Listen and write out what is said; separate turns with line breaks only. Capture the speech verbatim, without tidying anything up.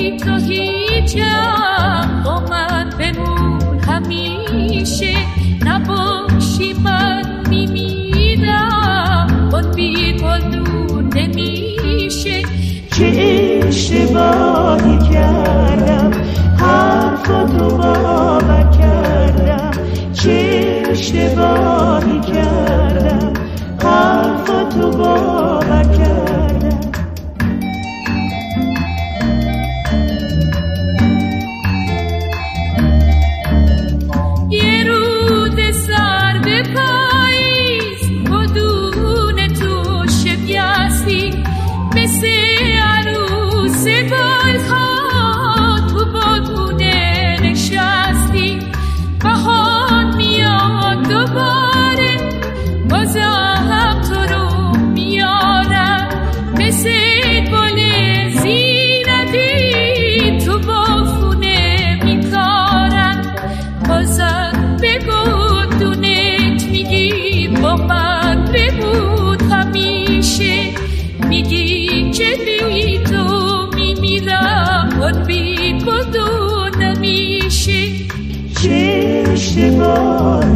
بی تو هیچم، با من بمون همیشه، نباشی من میمیرم، اون بی گلدون نمیشه.
چه اشتباهی کردم حرفاتو باور کردم، چه اشتباهی کردم حرفاتو باور کردم.
یه روز سرد پاییز بدون تو شکستی، مثل عروس گل‌ها تو بادونه نشستی. بهار میاد دوباره بازم تو رو میارم، مثل گل زینتی تو بافونه میکارم. بازم به گلدونت میگی با من بمون همیشه، میگی که بی تو میمیرم، اون بی گلدون نمیشه.
چه اشتباهی